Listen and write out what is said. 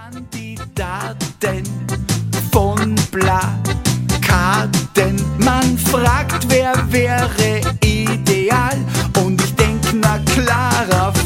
Kandidaten von Plakaten. Man fragt, wer wäre ideal? Und ich denk, na klarer